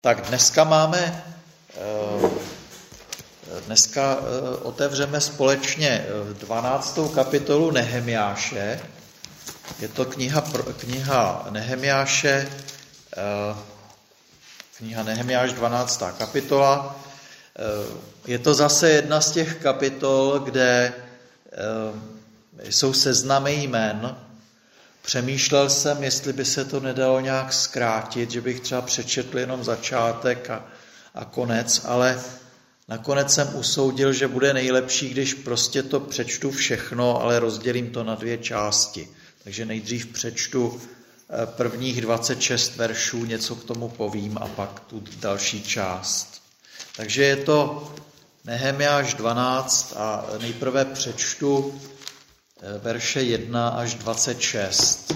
Tak dneska otevřeme společně 12. kapitolu Nehemiáše. Je to kniha Nehemiáše, kniha Nehemiáš 12. kapitola. Je to zase jedna z těch kapitol, kde jsou seznamy jmen. Přemýšlel jsem, jestli by se to nedalo nějak zkrátit, že bych třeba přečetl jenom začátek a konec, ale nakonec jsem usoudil, že bude nejlepší, když prostě to přečtu všechno, ale rozdělím to na 2 části. Takže nejdřív přečtu prvních 26 veršů, něco k tomu povím a pak tu další část. Takže je to Nehemiáš 12 a nejprve přečtu verše 1 až 26.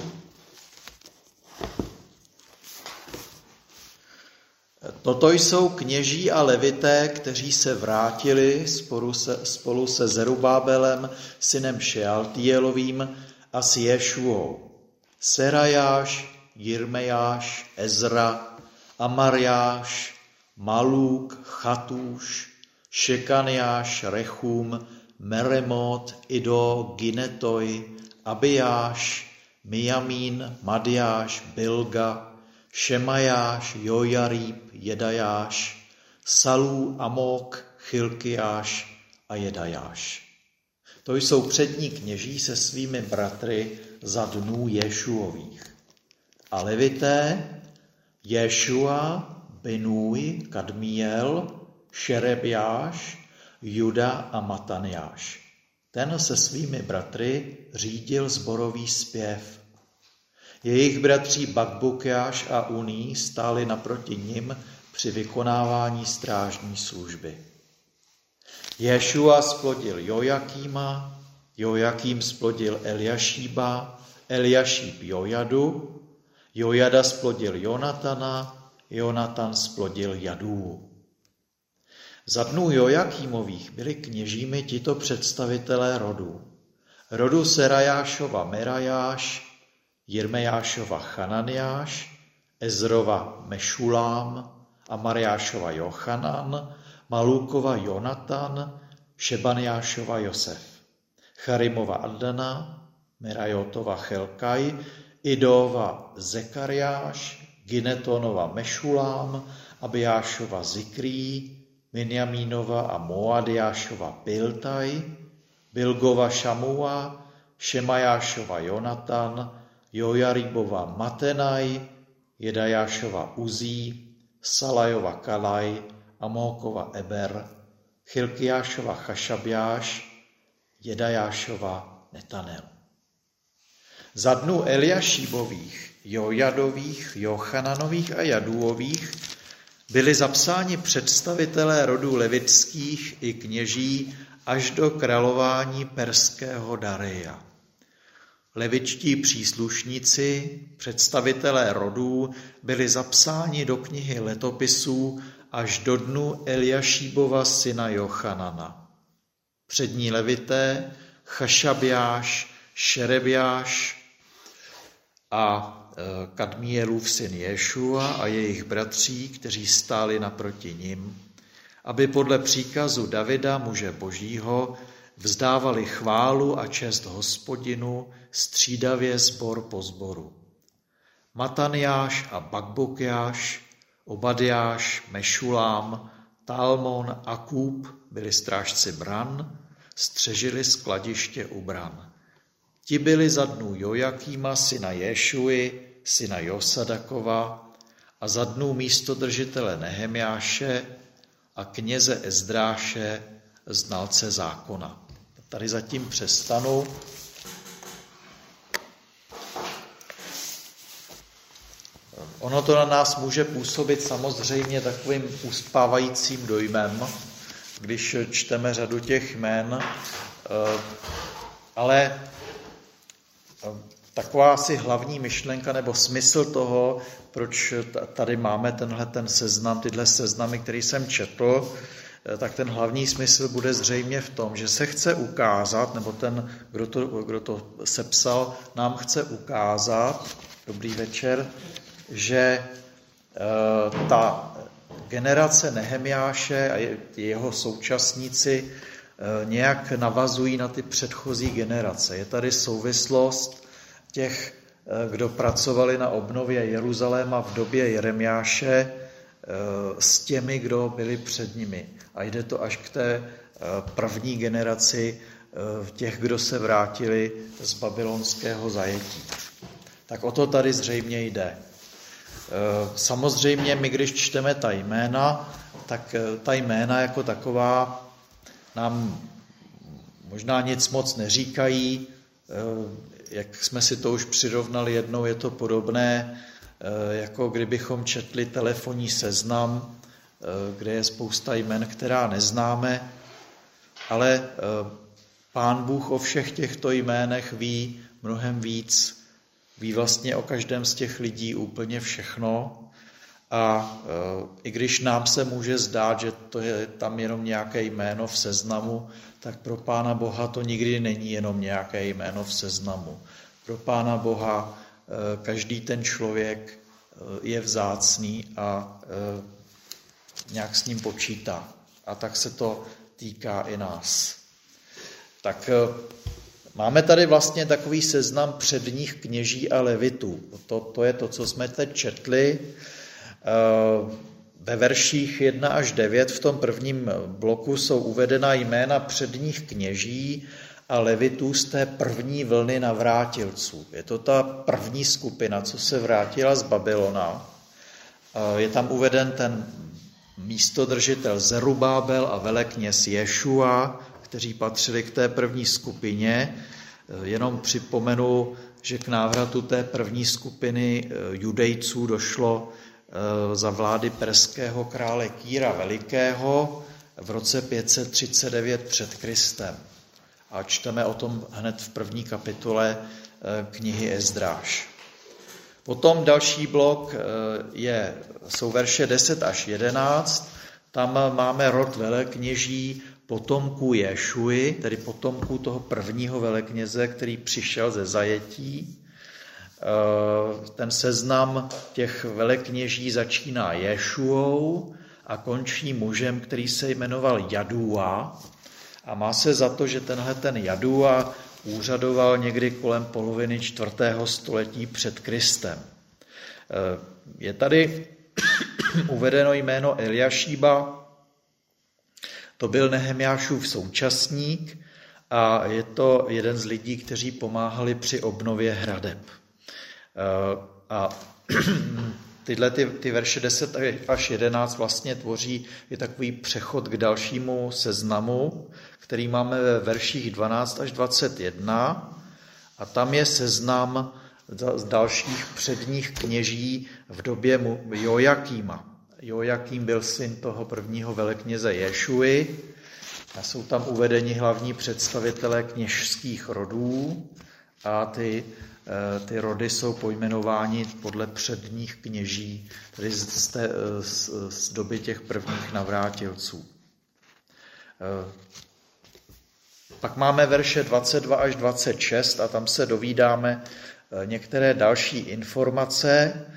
Toto jsou kněží a levité, kteří se vrátili spolu se Zerubábelem, synem Šealtielovým a s Ješuou. Serajáš, Jirmejáš, Ezra, Amarjáš, Malúk, Chatúš, Šekaniáš, Rechum, Meremot, Ido, Ginetoj, Abijáš, Mijamín, Madiáš, Bilga, Šemajáš, Jojarib, Jedajáš, Salú, Amok, Chilkiáš a Jedajáš. To jsou přední kněží se svými bratry za dnů Ješuových. A levité Ješua, Binúj, Kadmiel, Šerebiáš, Juda a Mataniáš. Ten se svými bratry řídil sborový zpěv. Jejich bratří Bakbukiáš a Uní stáli naproti nim při vykonávání strážní služby. Ješua splodil Jojakíma, Jojakím splodil Eliašíba, Eliašíb Jojadu, Jojada splodil Jonatana, Jonatan splodil Jadů. Za dnů Jojakímových byli kněžími tito představitelé rodů. Rodu Serajášova Merajáš, Jirmejášova Chananiáš, Ezrova Mešulám, Amariášova Jochanan, Malúkova Jonatan, Šebaniášova Josef, Charimova Adana, Merajotova Chelkaj, Idova Zekariáš, Ginetonova Mešulám, Abijášova Zikrý, Minjamínova a Moadiášova Piltaj, Bilgova Šamua, Šemajášova Jonatan, Jojaribova Matenaj, Jedajášova Uzí, Salajova Kalaj, Amókova Eber, Chilkiášova Chašabjáš, Jedajášova Netanel. Za dnů Eliašíbových, Jojadových, Jochananových a Jadúových byli zapsáni představitelé rodů levitských i kněží až do králování perského Dareja. Levitští příslušníci, představitelé rodů, byli zapsáni do knihy letopisů až do dnu Eliašíbova syna Jochanana. Přední levité Chašabjáš, Šerebiáš a Kadmielův syn Ješua a jejich bratří, kteří stáli naproti nim, aby podle příkazu Davida, muže božího, vzdávali chválu a čest Hospodinu střídavě sbor po sboru. Mataniáš a Bakbukiáš, Obadiáš, Mešulám, Talmon, Akub byli strážci bran, střežili skladiště u bran. Ti byli za dnů Jojakíma, syna Ješuji, syna Josadakova a za dnů místodržitele Nehemiáše a kněze Ezdráše, znalce zákona. Tady zatím přestanu. Ono to na nás může působit samozřejmě takovým uspávajícím dojmem, když čteme řadu těch jmen, ale taková asi hlavní myšlenka nebo smysl toho, proč tady máme ten seznam, tyhle seznamy, který jsem četl, tak ten hlavní smysl bude zřejmě v tom, že se chce ukázat, nebo ten, kdo to sepsal, nám chce ukázat, dobrý večer, že ta generace Nehemiáše a jeho současníci nějak navazují na ty předchozí generace. Je tady souvislost těch, kdo pracovali na obnově Jeruzaléma v době Jeremiáše, s těmi, kdo byli před nimi. A jde to až k té první generaci těch, kdo se vrátili z babylonského zajetí. Tak o to tady zřejmě jde. Samozřejmě my, když čteme ta jména, tak ta jména jako taková nám možná nic moc neříkají. Jak jsme si to už přirovnali jednou, je to podobné, jako kdybychom četli telefonní seznam, kde je spousta jmen, která neznáme, ale Pán Bůh o všech těchto jménech ví mnohem víc, ví vlastně o každém z těch lidí úplně všechno a i když nám se může zdát, že to je tam jenom nějaké jméno v seznamu, tak pro Pána Boha to nikdy není jenom nějaké jméno v seznamu. Pro Pána Boha každý ten člověk je vzácný a nějak s ním počítá. A tak se to týká i nás. Tak máme tady vlastně takový seznam předních kněží a levitů. To je to, co jsme teď četli. Ve verších 1 až 9 v tom prvním bloku jsou uvedena jména předních kněží a levitů z té první vlny navrátilců. Je to ta první skupina, co se vrátila z Babylona. Je tam uveden ten místodržitel Zerubábel a velekněz Ješua, kteří patřili k té první skupině. Jenom připomenu, že k návratu té první skupiny Judejců došlo za vlády perského krále Kýra Velikého v roce 539 před Kristem. A čteme o tom hned v první kapitole knihy Ezdráš. Potom další blok jsou verše 10 až 11. Tam máme rod velekněží potomků Ješuji, tedy potomků toho prvního velekněze, který přišel ze zajetí. Ten seznam těch velekněží začíná Ješuou a končí mužem, který se jmenoval Jadúa. A má se za to, že tenhle ten Jadúa úřadoval někdy kolem poloviny 4. století před Kristem. Je tady uvedeno jméno Eliašíba, to byl Nehemiášův současník a je to jeden z lidí, kteří pomáhali při obnově hradeb. A tyhle ty verše 10 až 11 vlastně tvoří je takový přechod k dalšímu seznamu, který máme ve verších 12 až 21 a tam je seznam z dalších předních kněží v době Jojakýma. Jojakým byl syn toho prvního velekněze Ješuji a jsou tam uvedeni hlavní představitelé kněžských rodů a ty rody jsou pojmenováni podle předních kněží, tedy z doby těch prvních navrátilců. Pak máme verše 22 až 26 a tam se dovídáme některé další informace.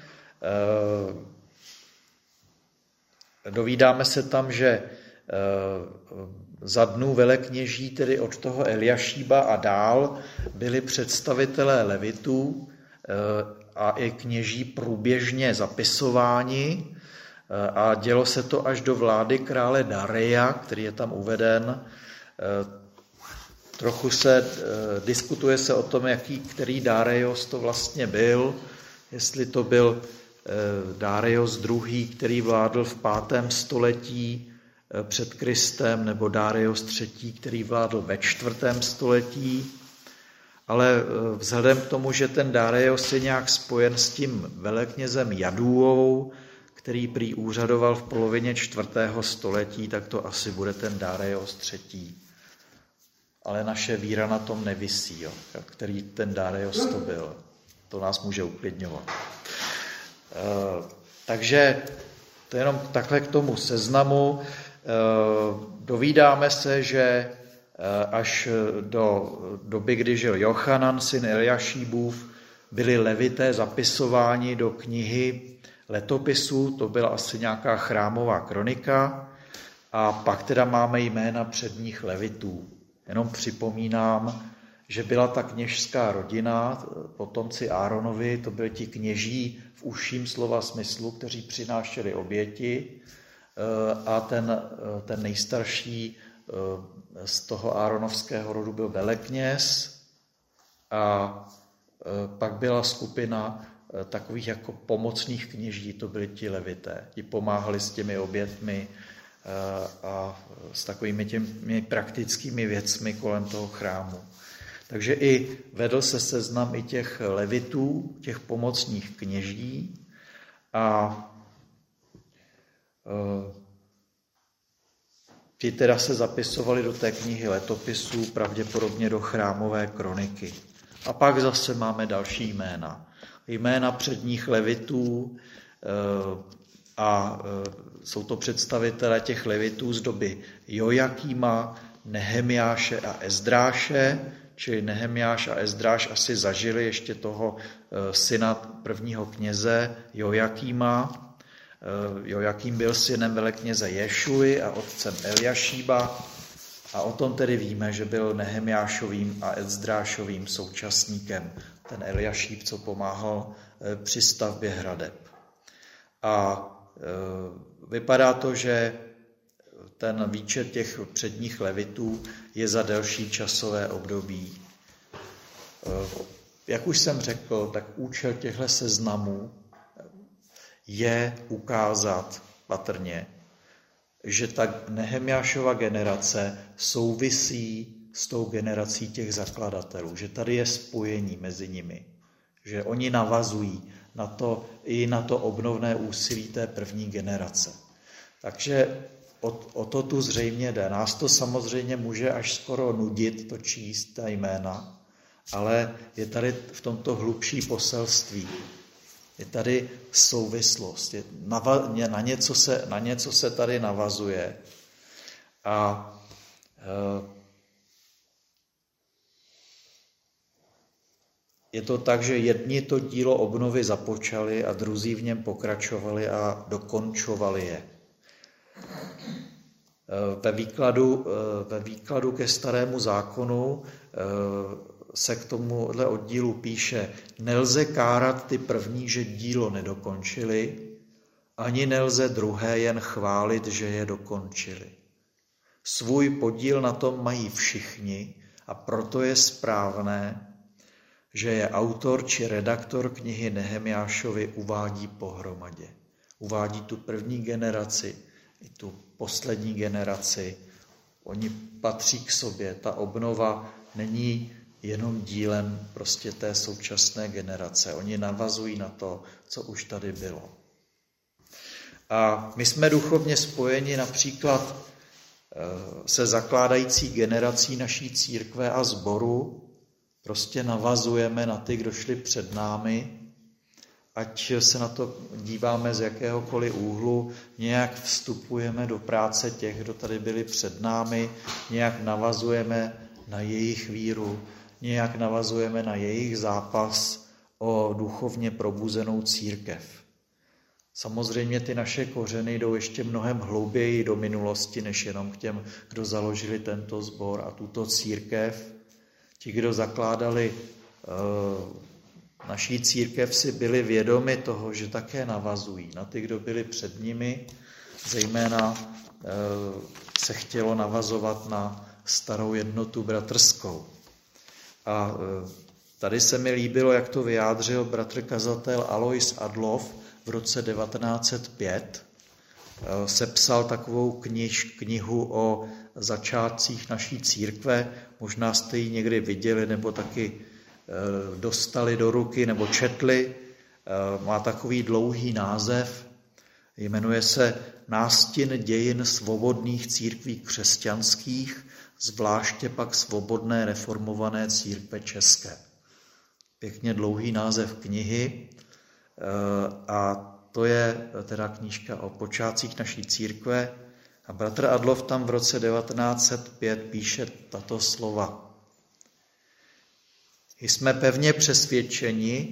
Dovídáme se tam, že za dnů velekněží, tedy od toho Eliašíba a dál, byli představitelé levitů a i kněží průběžně zapisováni a dělo se to až do vlády krále Dareja, který je tam uveden. Trochu diskutuje se o tom, který Darejos to vlastně byl, jestli to byl Darejos II., který vládl v 5. století před Kristem, nebo Darejos III., který vládl ve 4. století. Ale vzhledem k tomu, že ten Darejos je nějak spojen s tím veleknězem Jadúou, který prý úřadoval v polovině 4. století, tak to asi bude ten Darejos III. Ale naše víra na tom nevisí, který ten Darejos to byl. To nás může uklidňovat. Takže to je jenom takhle k tomu seznamu. Dovídáme se, že až do doby, kdy žil Jochanan, syn Eliašíbův, byli levité zapisováni do knihy letopisů, to byla asi nějaká chrámová kronika, a pak teda máme jména předních levitů. Jenom připomínám, že byla ta kněžská rodina, potomci Áronovi, to byli ti kněží v užším slova smyslu, kteří přinášeli oběti, a ten nejstarší z toho áronovského rodu byl velekněz, a pak byla skupina takových jako pomocných kněží, to byli ti levité. Ti pomáhali s těmi obětmi a s takovými těmi praktickými věcmi kolem toho chrámu. Takže i vedl se seznam i těch levitů, těch pomocných kněží, a ti teda se zapisovali do té knihy letopisů, pravděpodobně do chrámové kroniky. A pak zase máme další jména. Jména předních levitů, a jsou to představitelé těch levitů z doby Jojakýma, Nehemiáše a Ezdráše, čili Nehemiáš a Ezdráš asi zažili ještě toho syna prvního kněze Jojakýma. Jojakým byl synem velekněze Ješuji a otcem Eliašíba, a o tom tedy víme, že byl Nehemiášovým a Ezdrášovým současníkem, ten Eliašíb, co pomáhal při stavbě hradeb. A vypadá to, že ten výčet těch předních levitů je za delší časové období. Jak už jsem řekl, tak účel těchto seznamů je ukázat patrně, že ta Nehemiášova generace souvisí s tou generací těch zakladatelů, že tady je spojení mezi nimi, že oni navazují na to obnovné úsilí té první generace. Takže o to tu zřejmě jde. Nás to samozřejmě může až skoro nudit to číst, ta jména, ale je tady v tomto hlubší poselství. Je tady souvislost, na něco se tady navazuje. A je to tak, že jedni to dílo obnovy započali a druzí v něm pokračovali a dokončovali je. Ve výkladu ke Starému zákonu se k tomuhle oddílu píše: nelze kárat ty první, že dílo nedokončili, ani nelze druhé jen chválit, že je dokončili. Svůj podíl na tom mají všichni, a proto je správné, že je autor či redaktor knihy Nehemiášovi uvádí pohromadě. Uvádí tu první generaci i tu poslední generaci. Oni patří k sobě. Ta obnova není jenom dílem prostě té současné generace. Oni navazují na to, co už tady bylo. A my jsme duchovně spojeni například se zakládající generací naší církve a sboru. Prostě navazujeme na ty, kdo šli před námi, ať se na to díváme z jakéhokoliv úhlu, nějak vstupujeme do práce těch, kdo tady byli před námi, nějak navazujeme na jejich víru, nějak navazujeme na jejich zápas o duchovně probuzenou církev. Samozřejmě ty naše kořeny jdou ještě mnohem hlouběji do minulosti, než jenom k těm, kdo založili tento sbor a tuto církev. Ti, kdo zakládali naší církev, si byli vědomi toho, že také navazují na ty, kdo byli před nimi. Zejména se chtělo navazovat na starou jednotu bratrskou. A tady se mi líbilo, jak to vyjádřil bratr kazatel Alois Adloff v roce 1905. Sepsal takovou knihu o začátcích naší církve. Možná jste ji někdy viděli nebo taky dostali do ruky nebo četli. Má takový dlouhý název. Jmenuje se Nástin dějin svobodných církví křesťanských, zvláště pak svobodné reformované církve české. Pěkně dlouhý název knihy, a to je teda knížka o počátcích naší církve. A bratr Adloff tam v roce 1905 píše tato slova. Jsme pevně přesvědčeni,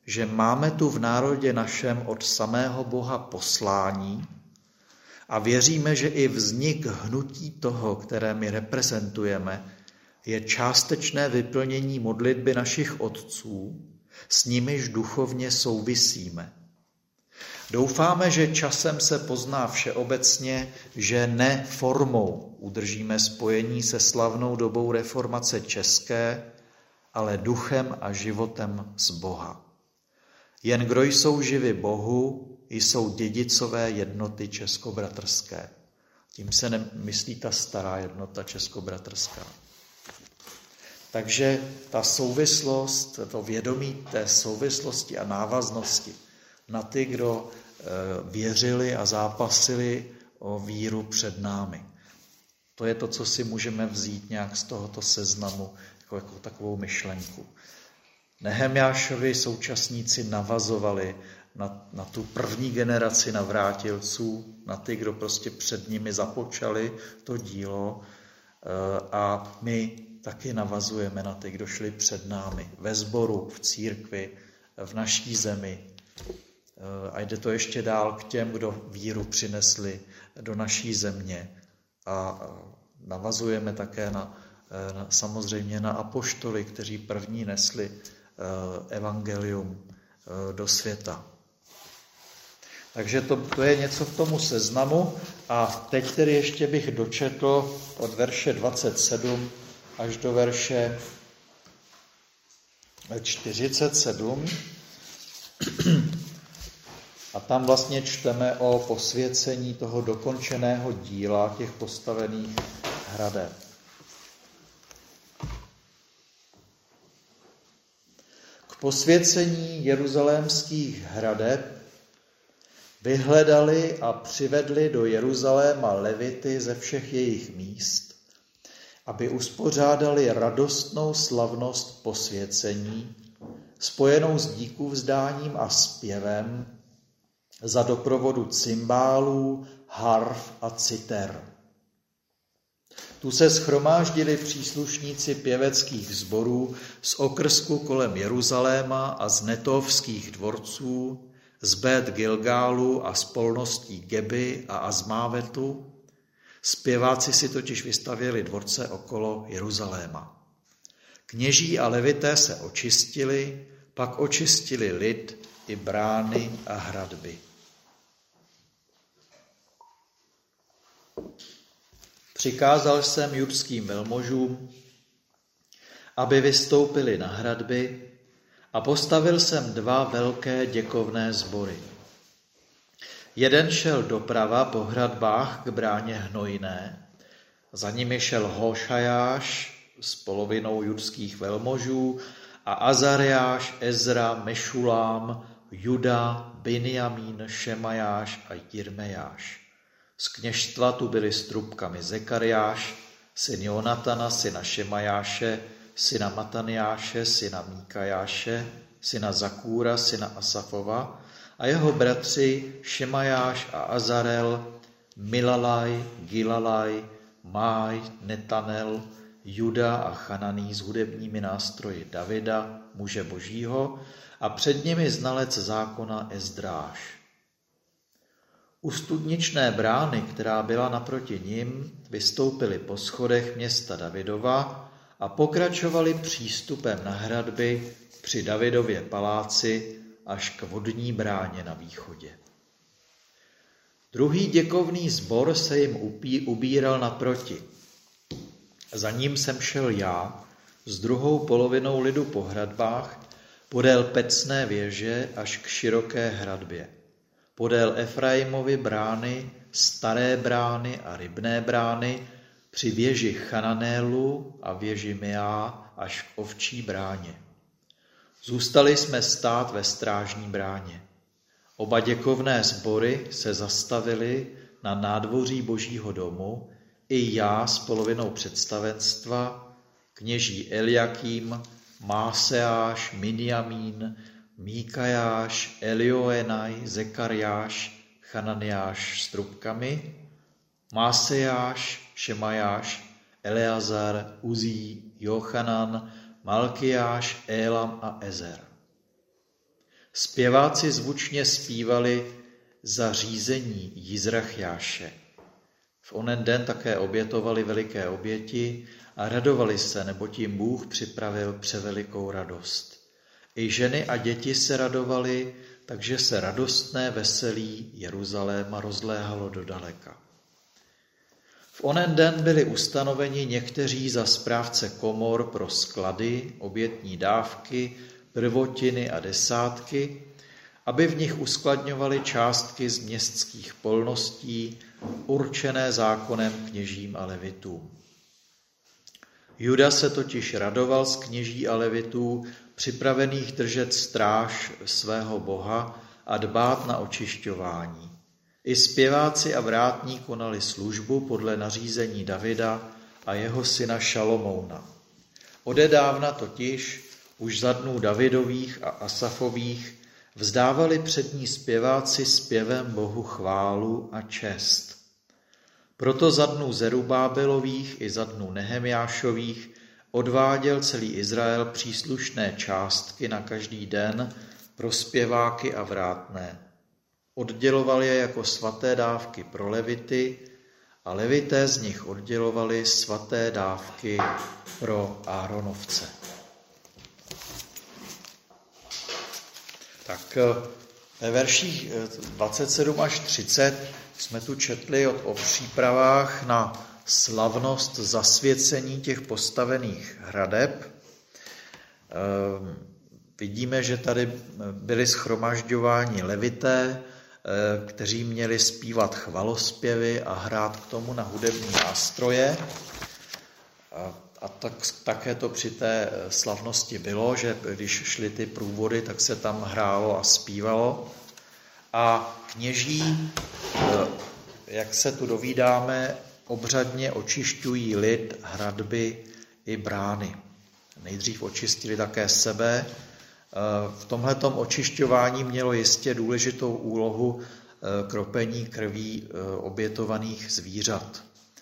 že máme tu v národě našem od samého Boha poslání a věříme, že i vznik hnutí toho, které my reprezentujeme, je částečné vyplnění modlitby našich otců, s nimiž duchovně souvisíme. Doufáme, že časem se pozná všeobecně, že ne formou udržíme spojení se slavnou dobou reformace české, ale duchem a životem z Boha. Jen kdo jsou živi Bohu, jsou dědicové jednoty českobratrské. Tím se nemyslí ta stará jednota českobratrská. Takže ta souvislost, to vědomí té souvislosti a návaznosti na ty, kdo věřili a zápasili o víru před námi. To je to, co si můžeme vzít nějak z tohoto seznamu, jako takovou myšlenku. Nehemiášovi současníci navazovali na tu první generaci navrátilců, na ty, kdo prostě před nimi započali to dílo, a my taky navazujeme na ty, kdo šli před námi ve sboru, v církvi, v naší zemi. A jde to ještě dál k těm, kdo víru přinesli do naší země. A navazujeme také samozřejmě na apoštoly, kteří první nesli evangelium do světa. Takže to je něco k tomu seznamu. A teď tedy ještě bych dočetl od verše 27 až do verše 47. A tam vlastně čteme o posvěcení toho dokončeného díla těch postavených hradeb. K posvěcení jeruzalémských hradeb vyhledali a přivedli do Jeruzaléma levity ze všech jejich míst, aby uspořádali radostnou slavnost posvěcení, spojenou s díkuvzdáním a zpěvem, za doprovodu cymbálů, harf a citer. Tu se shromáždili příslušníci pěveckých sborů z okrsku kolem Jeruzaléma a z netovských dvorců, z Bet Gilgálu a z polností Geby a Azmávetu. Zpěváci si totiž vystavěli dvorce okolo Jeruzaléma. Kněží a levité se očistili, pak očistili lid i brány a hradby. Přikázal jsem judským velmožům, aby vystoupili na hradby, a postavil jsem 2 velké děkovné sbory. Jeden šel doprava po hradbách k bráně Hnojné, za nimi šel Hošajáš s polovinou judských velmožů a Azariáš, Ezra, Mešulám, Juda, Binjamín, Šemajáš a Jirmejáš. Z kněžstva tu byli s trubkami Zekariáš, syn Jonatana, syna Šemajáše, syna Mataniáše, syna Míkajáše, syna Zakúra, syna Asafova, a jeho bratři Šemajáš a Azarel, Milalaj, Gilalaj, Máj, Netanel, Juda a Chananý s hudebními nástroji Davida, muže božího, a před nimi znalec zákona Ezdráš. U studničné brány, která byla naproti nim, vystoupili po schodech města Davidova a pokračovali přístupem na hradby při Davidově paláci až k vodní bráně na východě. Druhý děkovný sbor se jim ubíral naproti. Za ním jsem šel já s druhou polovinou lidu po hradbách podél Pecné věže až k široké hradbě. Podél Efraimovy brány, Staré brány a Rybné brány, při věži Chananélu a věži Meá až k Ovčí bráně. Zůstali jsme stát ve strážní bráně. Oba děkovné sbory se zastavili na nádvoří Božího domu, i já s polovinou představenstva, kněží Eliakým, Máseáš, Minjamín, Míkajáš, Elioenaj, Zekariáš, Chananiáš s trubkami, Másejáš, Šemajáš, Eleazar, Uzí, Jochanan, Malkiáš, Élam a Ezer. Zpěváci zvučně zpívali za řízení Jizrachjáše. V onen den také obětovali veliké oběti a radovali se, neboť jim Bůh připravil převelikou radost. I ženy a děti se radovali, takže se radostné veselí Jeruzaléma rozléhalo do daleka. V onen den byli ustanoveni někteří za správce komor pro sklady, obětní dávky, prvotiny a desátky, aby v nich uskladňovali částky z městských polností, určené zákonem kněžím a levitům. Juda se totiž radoval z kněží a levitů, připravených držet stráž svého Boha a dbát na očišťování. I zpěváci a vrátní konali službu podle nařízení Davida a jeho syna Šalomouna. Odedávna totiž, už za dnů Davidových a Asafových, vzdávali přední zpěváci zpěvem Bohu chválu a čest. Proto za dnů Zerubábelových i za dnů Nehemjášových odváděl celý Izrael příslušné částky na každý den pro zpěváky a vrátné. Odděloval je jako svaté dávky pro levity a levité z nich oddělovali svaté dávky pro Áronovce. Tak ve verších 27 až 30 jsme tu četli o přípravách na slavnost zasvěcení těch postavených hradeb. Vidíme, že tady byli shromažďováni levité, kteří měli zpívat chvalospěvy a hrát k tomu na hudební nástroje. A také to při té slavnosti bylo, že když šly ty průvody, tak se tam hrálo a zpívalo. A kněží, jak se tu dovídáme, obřadně očišťují lid, hradby i brány. Nejdřív očistili také sebe. V tomhletom očišťování mělo jistě důležitou úlohu kropení krví obětovaných zvířat.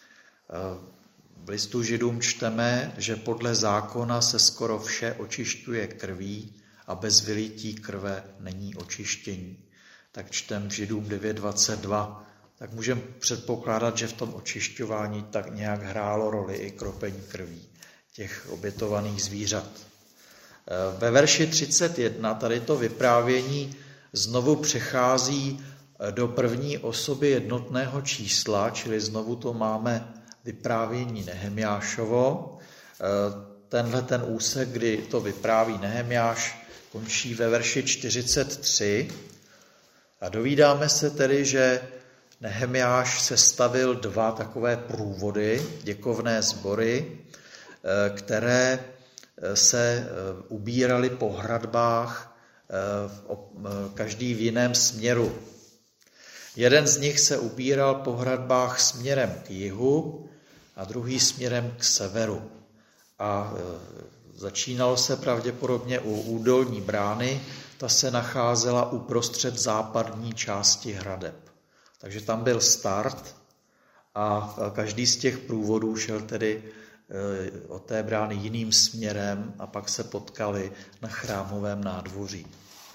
V listu Židům čteme, že podle zákona se skoro vše očišťuje krví a bez vylití krve není očištění. Tak čtem v Židům 9.22. Tak můžeme předpokládat, že v tom očišťování tak nějak hrálo roli i kropení krví těch obětovaných zvířat. Ve verši 31 tady to vyprávění znovu přechází do první osoby jednotného čísla, čili znovu to máme vyprávění Nehemjášovo. Ten úsek, kdy to vypráví Nehemjáš, končí ve verši 43 a dovídáme se tedy, že Nehemjáš sestavil 2 takové průvody, děkovné sbory, které se ubíraly po hradbách, každý v jiném směru. Jeden z nich se ubíral po hradbách směrem k jihu a druhý směrem k severu. A začínalo se pravděpodobně u údolní brány, ta se nacházela uprostřed západní části hradeb. Takže tam byl start a každý z těch průvodů šel tedy od té brány jiným směrem a pak se potkali na chrámovém nádvoří.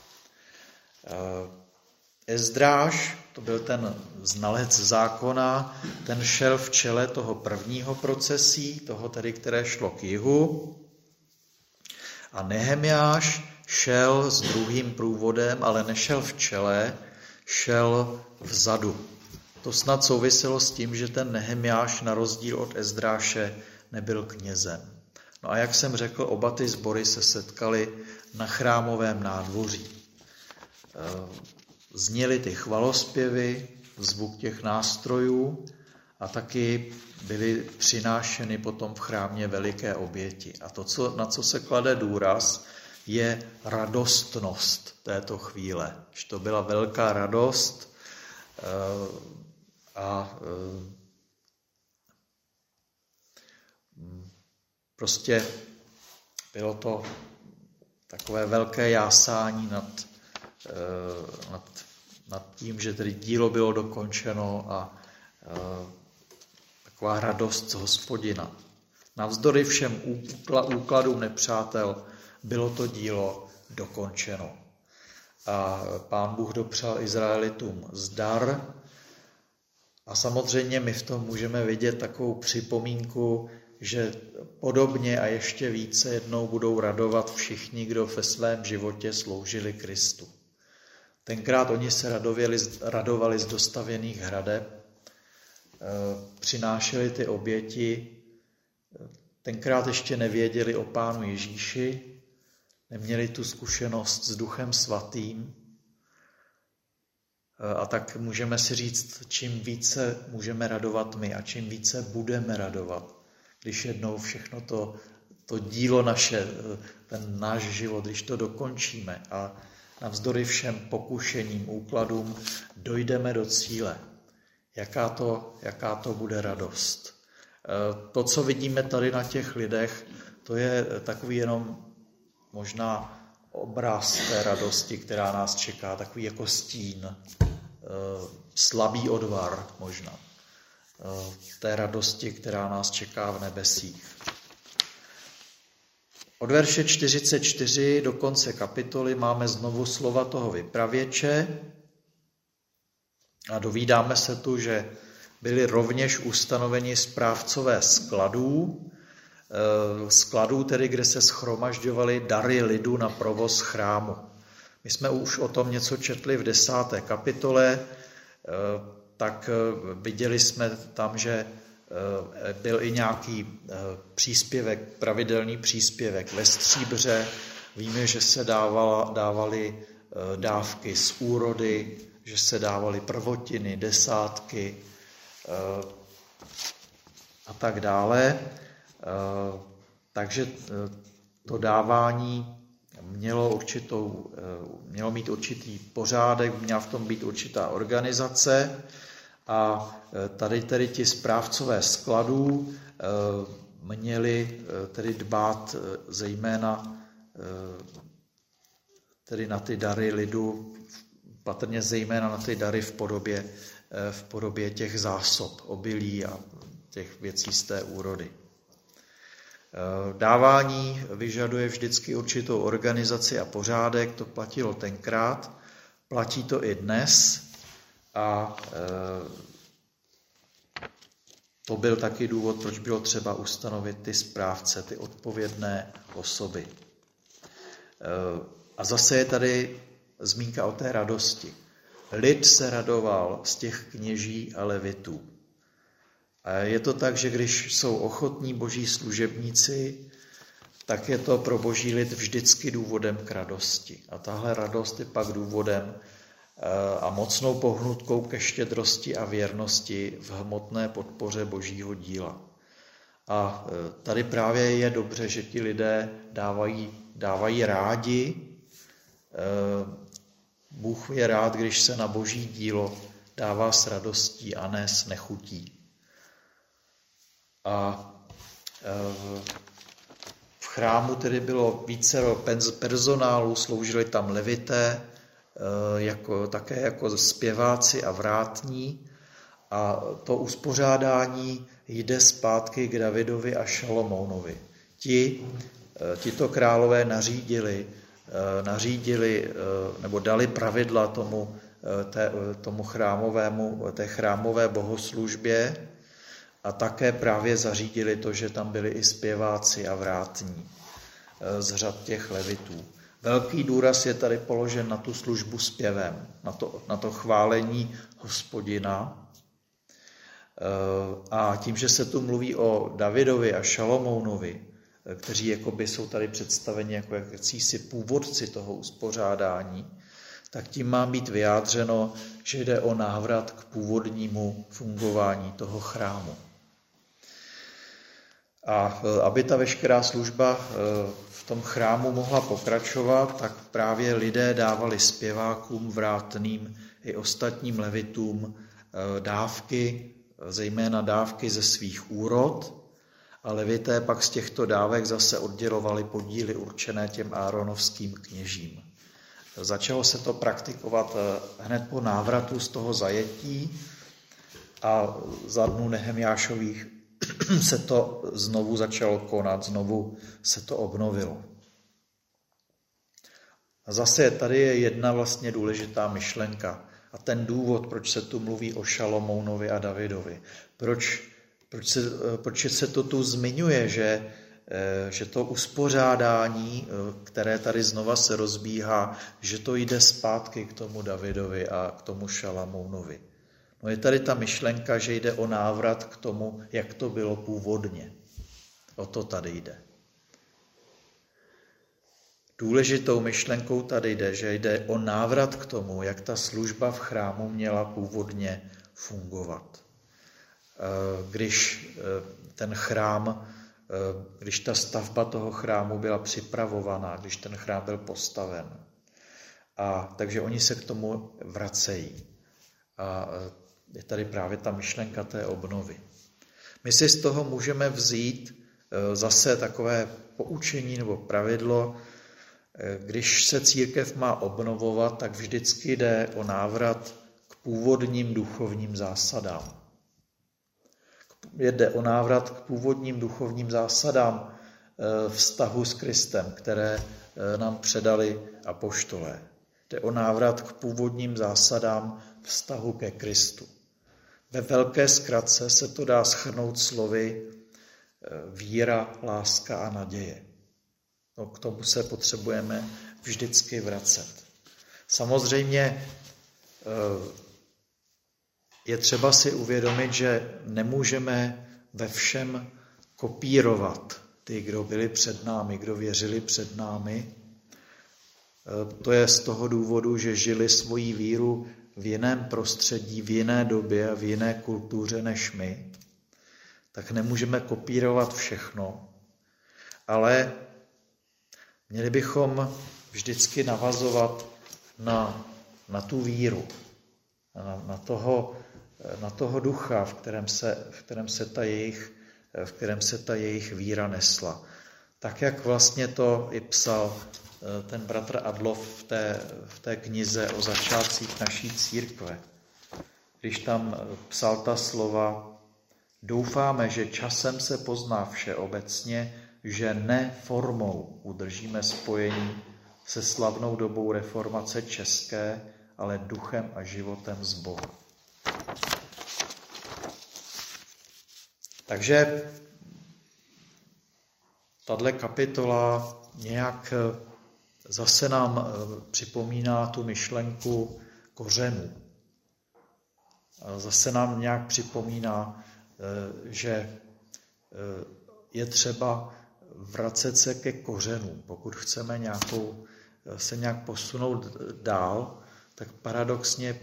Ezdráš, to byl ten znalec zákona, ten šel v čele toho prvního procesí, toho tedy, které šlo k jihu. A Nehemjáš šel s druhým průvodem, ale nešel v čele, šel vzadu. To snad souviselo s tím, že ten Nehemjáš na rozdíl od Ezdráše nebyl knězem. No a jak jsem řekl, oba ty sbory se setkali na chrámovém nádvoří. Zněly ty chvalospěvy, zvuk těch nástrojů a taky byly přinášeny potom v chrámě veliké oběti. A to, na co se klade důraz, je radostnost této chvíle. Že to byla velká radost a prostě bylo to takové velké jásání nad tím, že tedy dílo bylo dokončeno a taková radost z Hospodina. Navzdory všem úkladům nepřátel bylo to dílo dokončeno. a Pán Bůh dopřál Izraelitům zdar. A samozřejmě my v tom můžeme vidět takovou připomínku, že podobně a ještě více jednou budou radovat všichni, kdo ve svém životě sloužili Kristu. Tenkrát oni se radovali z dostavěných hradeb, přinášeli ty oběti, tenkrát ještě nevěděli o Pánu Ježíši, neměli tu zkušenost s Duchem Svatým, a tak můžeme si říct, čím více můžeme radovat my a čím více budeme radovat, když jednou všechno to dílo naše, ten náš život, když to dokončíme a navzdory všem pokušením, úkladům dojdeme do cíle. Jaká to bude radost. To, co vidíme tady na těch lidech, to je takový jenom možná obraz té radosti, která nás čeká, takový jako stín, slabý odvar možná, té radosti, která nás čeká v nebesích. Od verše 44 do konce kapitoly máme znovu slova toho vypravěče a dovídáme se tu, že byli rovněž ustanoveni správcové skladů tedy, kde se shromažďovaly dary lidu na provoz chrámu. My jsme už o tom něco četli v 10. kapitole, tak viděli jsme tam, že byl i nějaký příspěvek, pravidelný příspěvek ve stříbře. Víme, že se dávaly dávky z úrody, že se dávaly prvotiny, desátky a tak dále. Takže to dávání mělo mít určitý pořádek, měla v tom být určitá organizace a tady tedy ti správcové skladů měli tedy dbát zejména tedy na ty dary lidu, patrně zejména na ty dary v podobě těch zásob, obilí a těch věcí z té úrody. Dávání vyžaduje vždycky určitou organizaci a pořádek, to platilo tenkrát, platí to i dnes a to byl taky důvod, proč bylo třeba ustanovit ty správce, ty odpovědné osoby. A zase je tady zmínka o té radosti. Lid se radoval z těch kněží a levitů. A je to tak, že když jsou ochotní boží služebníci, tak je to pro boží lid vždycky důvodem k radosti. A tahle radost je pak důvodem a mocnou pohnutkou ke štědrosti a věrnosti v hmotné podpoře božího díla. A tady právě je dobře, že ti lidé dávají rádi. Bůh je rád, když se na boží dílo dává s radostí a ne s nechutí. A v chrámu tedy bylo vícero personálu, sloužili tam levité, také jako zpěváci a vrátní. A to uspořádání jde zpátky k Davidovi a Šalomounovi. Tito králové nařídili nebo dali pravidla tomu té chrámové bohoslužbě a také právě zařídili to, že tam byli i zpěváci a vrátní z řad těch levitů. Velký důraz je tady položen na tu službu zpěvem, na to chválení Hospodina. A tím, že se tu mluví o Davidovi a Šalomounovi, kteří jakoby jsou tady představeni jako jakýsi původci toho uspořádání, tak tím má být vyjádřeno, že jde o návrat k původnímu fungování toho chrámu. A aby ta veškerá služba v tom chrámu mohla pokračovat, tak právě lidé dávali zpěvákům, vrátným i ostatním levitům dávky, zejména dávky ze svých úrod, a levité pak z těchto dávek zase oddělovali podíly určené těm áronovským kněžím. Začalo se to praktikovat hned po návratu z toho zajetí a za dnů Nehemjášových se to znovu začalo konat, znovu se to obnovilo. A zase tady je jedna vlastně důležitá myšlenka a ten důvod, proč se tu mluví o Šalomounovi a Davidovi. Proč se to tu zmiňuje, že to uspořádání, které tady znova se rozbíhá, že to jde zpátky k tomu Davidovi a k tomu Šalomounovi. No je tady ta myšlenka, že jde o návrat k tomu, jak to bylo původně. O to tady jde. Důležitou myšlenkou tady jde, že jde o návrat k tomu, jak ta služba v chrámu měla původně fungovat. Když ten chrám, když ta stavba toho chrámu byla připravovaná, když ten chrám byl postaven. Takže oni se k tomu vracejí. A je tady právě ta myšlenka té obnovy. My si z toho můžeme vzít zase takové poučení nebo pravidlo, když se církev má obnovovat, tak vždycky jde o návrat k původním duchovním zásadám. Jde o návrat k původním duchovním zásadám vztahu s Kristem, které nám předali apoštolé. Jde o návrat k původním zásadám vztahu ke Kristu. Ve velké zkratce se to dá shrnout slovy víra, láska a naděje. No, k tomu se potřebujeme vždycky vracet. Samozřejmě je třeba si uvědomit, že nemůžeme ve všem kopírovat ty, kdo byli před námi, kdo věřili před námi. To je z toho důvodu, že žili svoji víru v jiném prostředí, v jiné době a v jiné kultuře než my. Tak nemůžeme kopírovat všechno, ale měli bychom vždycky navazovat na tu víru, na toho ducha, v kterém se ta jejich víra nesla. Tak, jak vlastně to i psal ten bratr Adlof v té knize o začátcích naší církve. Když tam psal ta slova, doufáme, že časem se pozná všeobecně, že ne formou udržíme spojení se slavnou dobou reformace české, ale duchem a životem z Boha. Takže tato kapitola nějak zase nám připomíná tu myšlenku kořenů. Zase nám nějak připomíná, že je třeba vracet se ke kořenům. Pokud chceme se nějak posunout dál, tak paradoxně je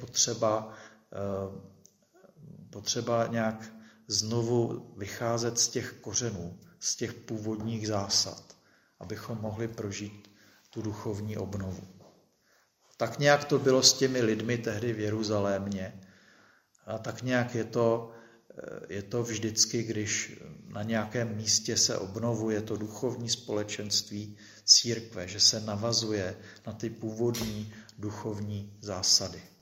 potřeba nějak znovu vycházet z těch kořenů, z těch původních zásad, abychom mohli prožít tu duchovní obnovu. Tak nějak to bylo s těmi lidmi tehdy v Jeruzalémě. A tak nějak je to vždycky, když na nějakém místě se obnovuje to duchovní společenství církve, že se navazuje na ty původní duchovní zásady.